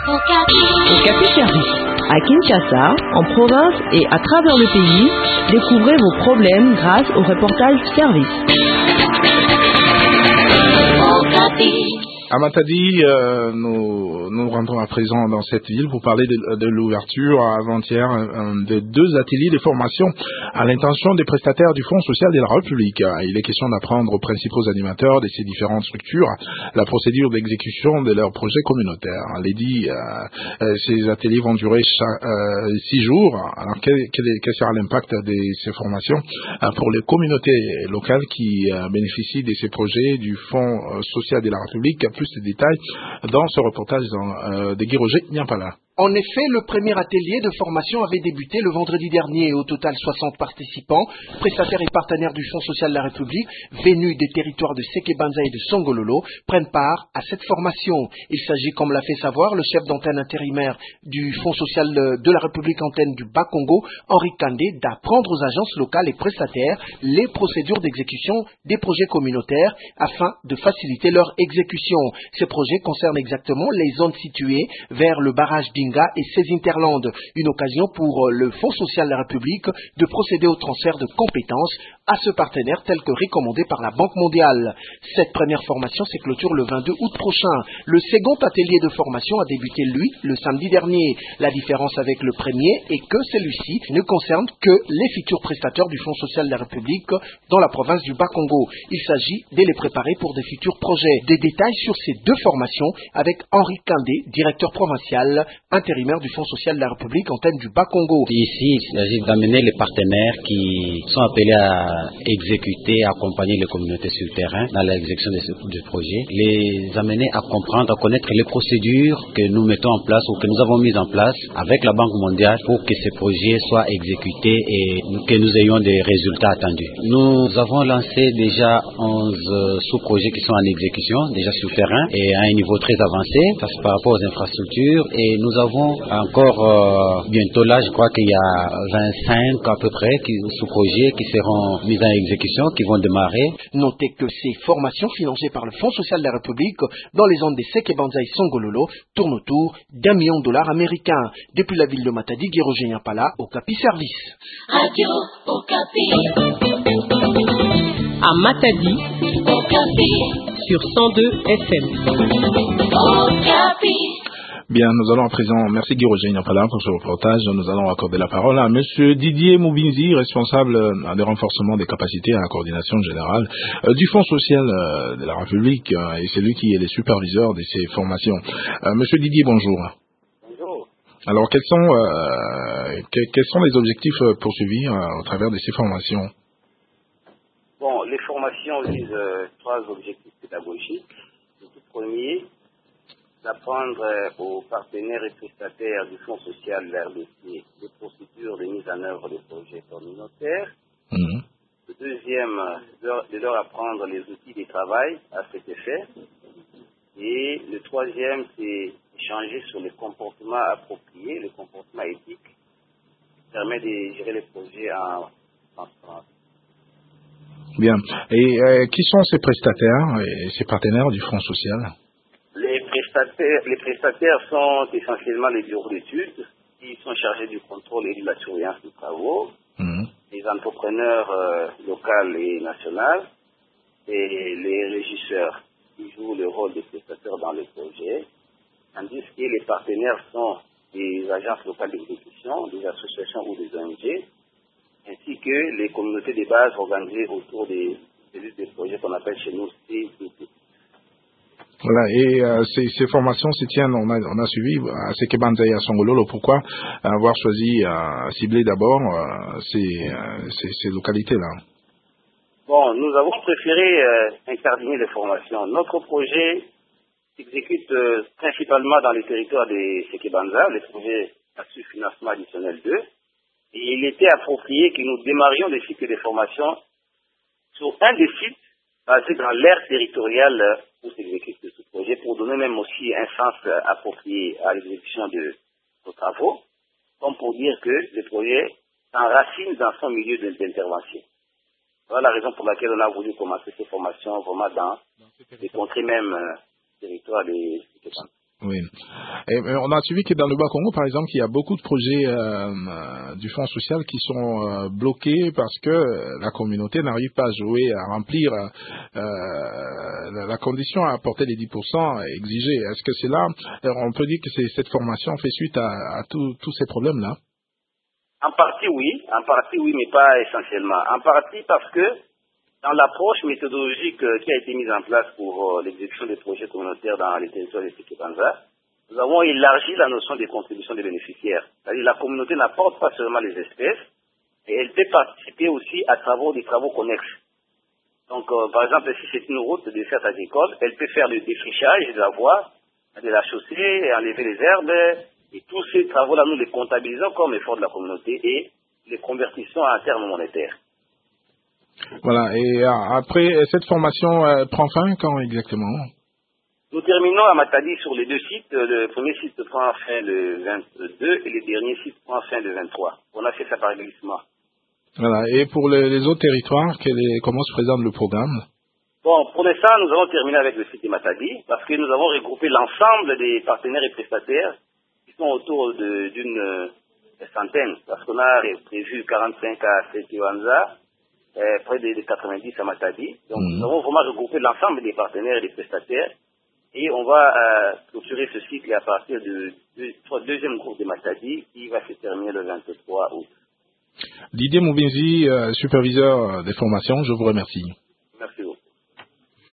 Okapi Service. À Kinshasa, en province et à travers le pays, découvrez vos problèmes grâce au reportage service. À Matadi, nous rentrons à présent dans cette ville pour parler de l'ouverture avant-hier de 2 ateliers de formation à l'intention des prestataires du Fonds social de la République. Il est question d'apprendre aux principaux animateurs de ces différentes structures la procédure d'exécution de leurs projets communautaires. Ces ateliers vont durer 6 jours. Alors, quel sera l'impact de ces formations pour les communautés locales qui bénéficient de ces projets du Fonds social de la République? Plus de détails dans ce reportage de Guy Roger Nyampala. En effet, le premier atelier de formation avait débuté le vendredi dernier. Au total, 60 participants, prestataires et partenaires du Fonds social de la République, venus des territoires de Sekebanza et de Songololo, prennent part à cette formation. Il s'agit, comme l'a fait savoir le chef d'antenne intérimaire du Fonds social de la République antenne du Bas-Congo, Henri Kandé, d'apprendre aux agences locales et prestataires les procédures d'exécution des projets communautaires afin de faciliter leur exécution. Ces projets concernent exactement les zones situées vers le barrage d'Inga et ses interlandes. Une occasion pour le Fonds social de la République de procéder au transfert de compétences à ce partenaire tel que recommandé par la Banque mondiale. Cette première formation se clôture le 22 août prochain. Le second atelier de formation a débuté, lui, le samedi dernier. La différence avec le premier est que celui-ci ne concerne que les futurs prestataires du Fonds social de la République dans la province du Bas-Congo. Il s'agit de les préparer pour des futurs projets. Des détails sur ces 2 formations avec Henri Kandé, directeur provincial intérimaire du Fonds social de la République antenne du Bas-Congo. Ici, il s'agit d'amener les partenaires qui sont appelés à exécuter, à accompagner les communautés sur le terrain dans l'exécution de projets, les amener à comprendre, à connaître les procédures que nous mettons en place ou que nous avons mises en place avec la Banque mondiale pour que ces projets soient exécutés et que nous ayons des résultats attendus. Nous avons lancé déjà 11 sous-projets qui sont en exécution, déjà sur le terrain et à un niveau très avancé, ça c'est par rapport aux infrastructures, et nous avons encore bientôt là, je crois qu'il y a 25 à peu près sous-projets qui seront mis en exécution, qui vont démarrer. Notez que ces formations financées par le Fonds social de la République dans les zones des Sekebanza et Songololo tournent autour d'$1 million américains. Depuis la ville de Matadi, Guy Roger Nyampala, Okapi Service. Radio Okapi. À Matadi, Okapi. sur 102 FM. Okapi. Bien, nous allons à présent, merci Guy Roger Nyampala pour ce reportage, nous allons accorder la parole à Monsieur Didier Moubinzi, responsable des renforcements des capacités à la coordination générale du Fonds social de la République, et c'est lui qui est le superviseur de ces formations. Monsieur Didier, bonjour. Bonjour. Alors, quels sont les objectifs poursuivis au travers de ces formations? Bon, les formations visent 3 objectifs pédagogiques. Le tout premier, d'apprendre aux partenaires et prestataires du Fonds social de la RDC les procédures de mise en œuvre des projets communautaires. Le deuxième, de leur apprendre les outils de travail à cet effet. Et le troisième, c'est échanger sur les comportements appropriés, le comportement éthique, qui permet de gérer les projets en transparence. Bien. Et qui sont ces prestataires et ces partenaires du Fonds social? Les prestataires sont essentiellement les bureaux d'études qui sont chargés du contrôle et de la surveillance des travaux, les entrepreneurs locaux et nationaux et les régisseurs qui jouent le rôle des prestataires dans les projets, tandis que les partenaires sont des agences locales d'exécution, des associations ou des ONG, ainsi que les communautés de base organisées autour des projets qu'on appelle chez nous CDP. Voilà, et ces formations se tiennent, on a suivi à Sekebanza et à Songololo. Pourquoi avoir choisi cibler d'abord ces localités-là? Bon, nous avons préféré incardiner les formations. Notre projet s'exécute principalement dans les territoires de Sekebanza, les projets à financement additionnel 2. Et il était approprié que nous démarrions des cycles de formation sur un des sites basés dans l'aire territoriale où s'exécute ce projet, pour donner même aussi un sens approprié à l'exécution de nos travaux, comme pour dire que le projet s'enracine dans son milieu d'intervention. Voilà la raison pour laquelle on a voulu commencer ces formations vraiment dans les contrées même territoires des. Oui. Et on a suivi que dans le Bas-Congo, par exemple, il y a beaucoup de projets du Fonds social qui sont bloqués parce que la communauté n'arrive pas à jouer, à remplir la condition à apporter les 10% exigés. Est-ce que c'est là, on peut dire que cette formation fait suite à tous ces problèmes-là? En partie, oui, mais pas essentiellement. En partie parce que dans l'approche méthodologique qui a été mise en place pour l'exécution des projets communautaires dans les territoires de Séké-Banza, nous avons élargi la notion des contributions des bénéficiaires. C'est-à-dire la communauté n'apporte pas seulement les espèces, et elle peut participer aussi à des travaux connexes. Donc, par exemple, si c'est une route de desserte agricole, elle peut faire le défrichage de la voie, de la chaussée, enlever les herbes, et tous ces travaux-là, nous les comptabilisons comme effort de la communauté et les convertissons en termes monétaires. Voilà, et après, cette formation prend fin quand exactement? Nous terminons à Matadi sur les deux sites. Le premier site prend fin le 22 et le dernier site prend fin le 23. On a fait ça par glissement. Voilà, et pour les autres territoires, comment se présente le programme? Bon, pour l'instant, nous allons terminer avec le site de Matadi parce que nous avons regroupé l'ensemble des partenaires et prestataires qui sont autour d'une centaine. Parce qu'on a prévu 45 à Séké-Banza, près de 90 à Matadi. Donc, nous avons vraiment regroupé l'ensemble des partenaires et des prestataires. Et on va clôturer ce cycle à partir du deuxième groupe de Matadi qui va se terminer le 23 août. Didier Moubinzi, superviseur des formations, je vous remercie.